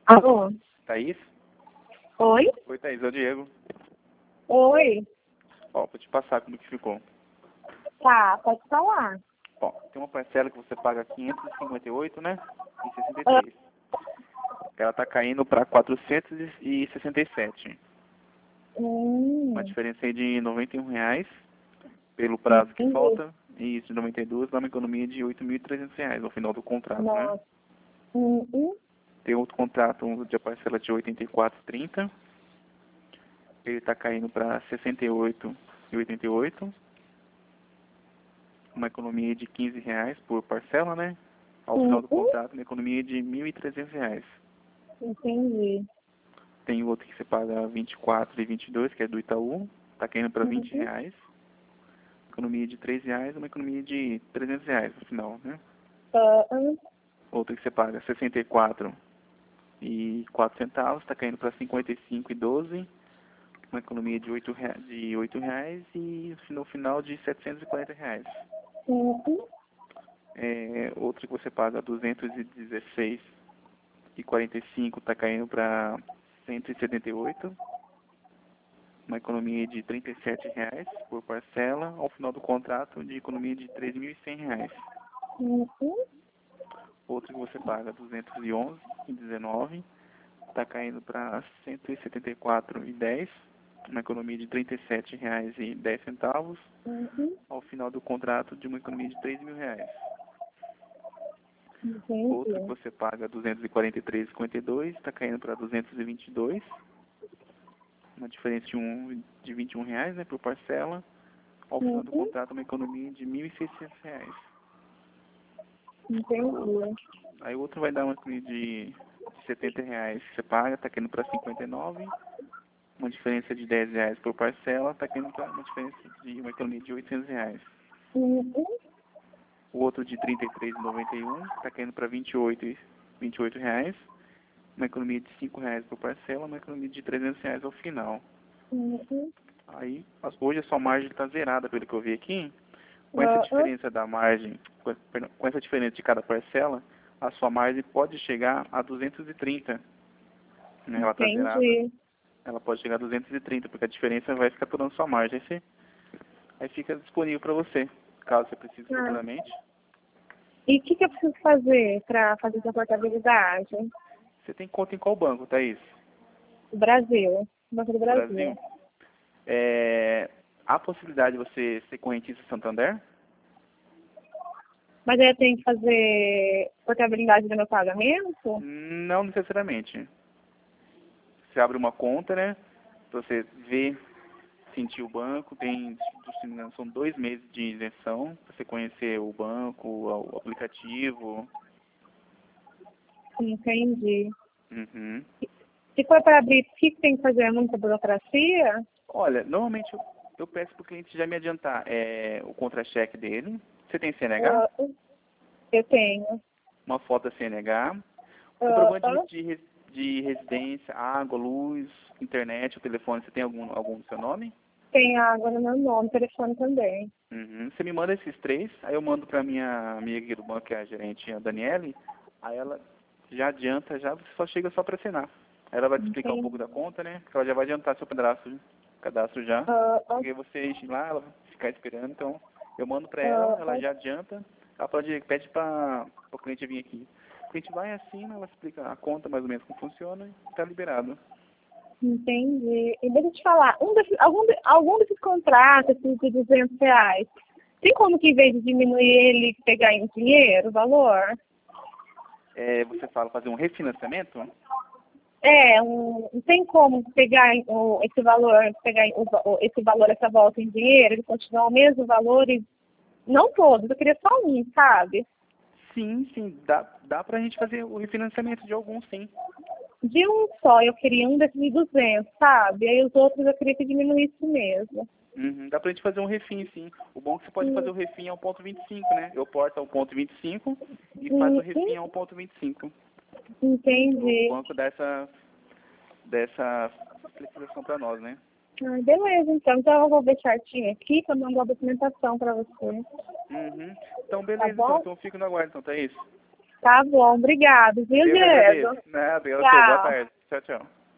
Alô? Thaís? Oi? Oi, Thaís, é o Diego. Oi? Ó, vou te passar como que ficou. Tá, pode falar. Ó, tem uma parcela que você paga 558, né? E Ah, 63. Ela tá caindo para 467. Uma hum, diferença aí de R$ 91 pelo prazo que entendi. falta. E isso de 92 dá uma economia de R$ 8.300 no final do contrato, né? Nossa. Hum. Tem outro contrato de parcela de 84,30. Ele tá caindo para 68,88. Uma economia de R$ 15 por parcela, né? Ao final do Hum. contrato, uma economia de R$ 1.300. Entendi. Tem outro que você paga 24,22, que é do Itaú, está caindo para Uhum. R$ 20. Economia de R$ 3, uma economia de R$ 300 no final, né? Ah, Outro que você paga 64,04, está caindo para 55,12, uma economia de R$ 8 e no final de R$ 740. uhum. Outro que você paga 216,45 está caindo para 178, uma economia de R$ 37 por parcela, ao final do contrato de economia de R$ 3.100. Uhum. Outro que você paga 211,19 está caindo para 174,10, uma economia de R$ 37,10, Uhum. ao final do contrato de uma economia de R$ 3.000. Outro que Entendi. você paga 243,52 está caindo para 222, uma diferença de R$ 21, né, por parcela. Ao final do Uhum. contrato, uma economia de R$ 1.600. Entendi. Aí o outro vai dar uma economia de R$ 70 que você paga, está caindo para 59, uma diferença de R$ 10 por parcela, está caindo para uma diferença de uma economia de R$ 800. Uhum. O outro de R$ 33,91 está caindo para R$ 28, uma economia de R$ 5 por parcela, uma economia de R$ 300 ao final. Uhum. Aí, hoje a sua margem está zerada, pelo que eu vi aqui. Com essa Ah, diferença da margem, com essa diferença de cada parcela, a sua margem pode chegar a 230. Né? Ela está zerada, entendi. ela pode chegar a 230, porque a diferença vai ficar toda na sua margem. Aí fica disponível para você, caso você precise Ah. futuramente. E o que eu preciso fazer para fazer essa portabilidade? Você tem conta em qual banco, Thaís? O Brasil. Banco do Brasil. Brasil. Há possibilidade de você ser correntista Santander? Mas aí eu tenho que fazer portabilidade do meu pagamento? Não necessariamente. Você abre uma conta, né? Pra você ver, sentir o banco. Se não me engano, são 2 meses de isenção para você conhecer o banco, o aplicativo. Entendi. Uhum. Se for para abrir, o que tem que fazer? É muita burocracia? Olha, normalmente eu peço para o cliente já me adiantar o contra-cheque dele. Você tem CNH? Ah, eu tenho. Uma foto da CNH. Ah, Comprovante de residência, água, luz, internet, o telefone. Você tem algum no seu nome? tem água no meu nome, telefone também. Uhum. Você me manda esses três, aí eu mando para minha amiga aqui do banco, que é a gerente, a Daniele. Aí ela já adianta, já você só chega só para assinar. Aí ela vai te explicar um pouco Entendi. da conta, né? Porque ela já vai adiantar seu cadastro já. Ah, Porque você ir lá, ela vai ficar esperando. Então, eu mando para ela ah, já adianta. Ela pede para o cliente vir aqui. O cliente vai assina, ela explica a conta mais ou menos como funciona e está liberado. entendi. E deixa eu te falar, algum desses contratos, esses de R$ 200, tem como que em vez de diminuir ele, pegar em dinheiro o valor? Você fala fazer um refinanciamento? Não tem como pegar esse valor, esse valor, essa volta em dinheiro, ele continua o mesmo valor e não todos, eu queria só um, sabe? Sim, sim, dá pra gente fazer o refinanciamento de alguns, sim. De um só, eu queria um desses de 200, sabe? Aí os outros eu queria que diminuísse mesmo. Uhum, dá pra gente fazer um refin, sim. O bom é que você pode fazer Hum, o refin ao ponto 25, né? Eu porto ao ponto 25 e faz o hum, refin hum, ao ponto 25. O entendi. banco dá dessa flexibilização pra nós, né? Ah, beleza, então eu vou ver certinho aqui, que eu mando a documentação para você. Uhum. Então, Tá beleza, então. bom? Então, eu fico no aguardo, então, tá isso? Tá bom, obrigado, viu, Eu que Diego? agradeço. Nada, eu Tchau. sei. Boa tarde. Tchau, tchau.